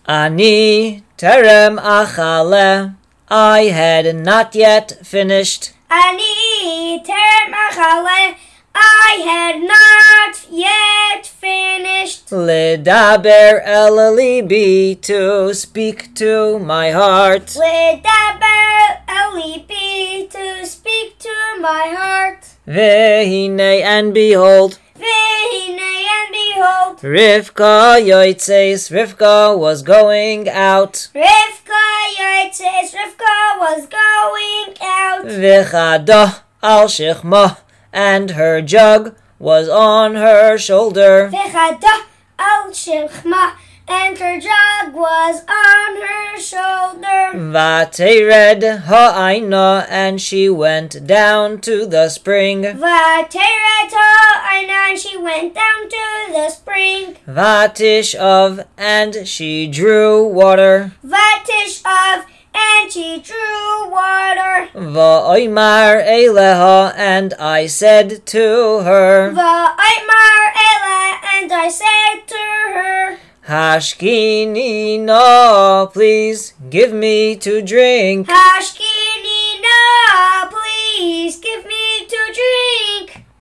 Ani terem achale, I had not yet finished. Ani terem achale, I had not yet finished. Ledaber el libi, to speak to my heart. Ledaber el libi, to speak to my heart. Vehine, and behold, Vehine, and behold, Rivka yotzes, Rivka was going out. Rivka yotzes, Rivka was going out. V'chado al shechma, and her jug was on her shoulder. V'chada al shechma, and her jug was on her shoulder. Vatered ha'aina, and she went down to the spring. Vateret ha'aina, and she went down to the spring. Vatish of, and she drew water. Vatish of, and she drew water. Va'oimar eleha, and I said to her. Va'oimar ela, and I said to her. Hashkini na, please give me to drink. Hashkini na, please give